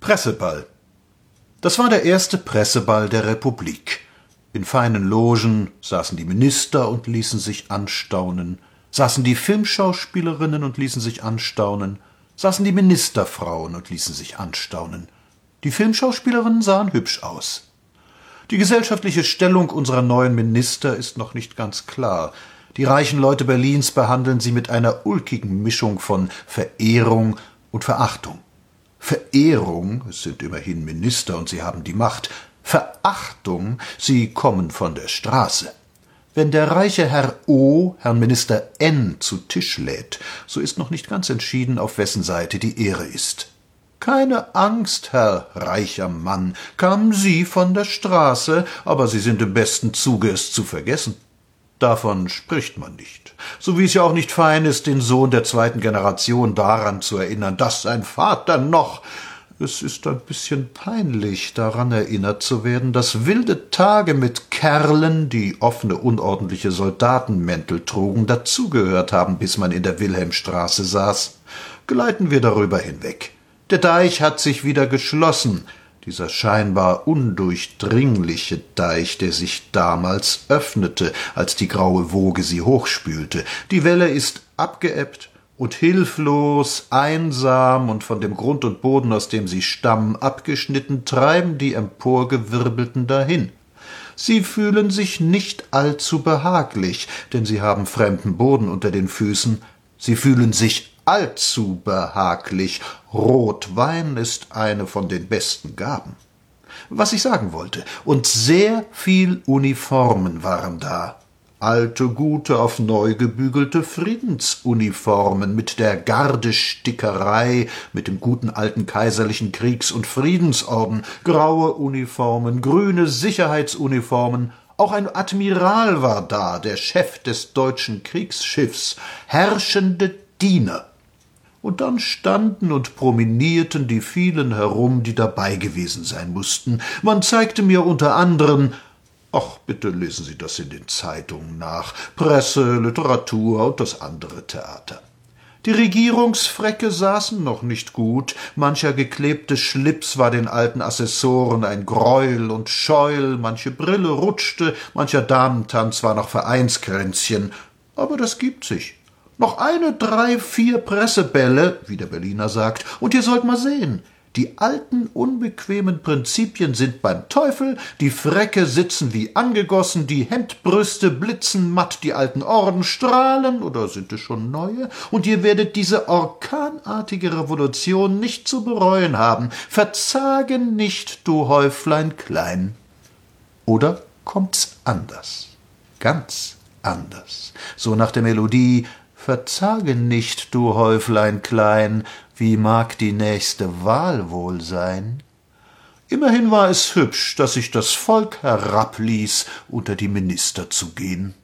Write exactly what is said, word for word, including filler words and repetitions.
Presseball. Das war der erste Presseball der Republik. In feinen Logen saßen die Minister und ließen sich anstaunen, saßen die Filmschauspielerinnen und ließen sich anstaunen, saßen die Ministerfrauen und ließen sich anstaunen. Die Filmschauspielerinnen sahen hübsch aus. Die gesellschaftliche Stellung unserer neuen Minister ist noch nicht ganz klar. Die reichen Leute Berlins behandeln sie mit einer ulkigen Mischung von Verehrung und Verachtung. Verehrung, es sind immerhin Minister und sie haben die Macht. Verachtung, sie kommen von der Straße. Wenn der reiche Herr O. Herrn Minister N. zu Tisch lädt, so ist noch nicht ganz entschieden, auf wessen Seite die Ehre ist. Keine Angst, Herr reicher Mann, kamen Sie von der Straße, aber Sie sind im besten Zuge, es zu vergessen. Davon spricht man nicht. So wie es ja auch nicht fein ist, den Sohn der zweiten Generation daran zu erinnern, dass sein Vater noch... Es ist ein bisschen peinlich, daran erinnert zu werden, dass wilde Tage mit Kerlen, die offene, unordentliche Soldatenmäntel trugen, dazugehört haben, bis man in der Wilhelmstraße saß. Gleiten wir darüber hinweg. Der Deich hat sich wieder geschlossen, dieser scheinbar undurchdringliche Deich, der sich damals öffnete, als die graue Woge sie hochspülte. Die Welle ist abgeebbt und hilflos, einsam und von dem Grund und Boden, aus dem sie stammen, abgeschnitten, treiben die Emporgewirbelten dahin. Sie fühlen sich nicht allzu behaglich, denn sie haben fremden Boden unter den Füßen. Sie fühlen sich allzu behaglich. Rotwein ist eine von den besten Gaben. Was ich sagen wollte, und sehr viel Uniformen waren da. Alte, gute, auf neu gebügelte Friedensuniformen mit der Gardestickerei, mit dem guten alten kaiserlichen Kriegs- und Friedensorden, graue Uniformen, grüne Sicherheitsuniformen. Auch ein Admiral war da, der Chef des deutschen Kriegsschiffs, herrschende Diener. Und dann standen und promenierten die vielen herum, die dabei gewesen sein mussten. Man zeigte mir unter anderem, ach, bitte lesen Sie das in den Zeitungen nach, Presse, Literatur und das andere Theater. Die Regierungsfräcke saßen noch nicht gut, mancher geklebte Schlips war den alten Assessoren ein Greuel und Scheuel, manche Brille rutschte, mancher Damentanz war noch Vereinskränzchen, aber das gibt sich. Noch eine, drei, vier Pressebälle, wie der Berliner sagt, und ihr sollt mal sehen, die alten, unbequemen Prinzipien sind beim Teufel, die Fräcke sitzen wie angegossen, die Hemdbrüste blitzen matt, die alten Orden strahlen, oder sind es schon neue, und ihr werdet diese orkanartige Revolution nicht zu bereuen haben. Verzage nicht, du Häuflein klein. Oder kommt's anders? Ganz anders. So nach der Melodie: Verzage nicht, du Häuflein klein, wie mag die nächste Wahl wohl sein? Immerhin war es hübsch, dass sich das Volk herabließ, unter die Minister zu gehen.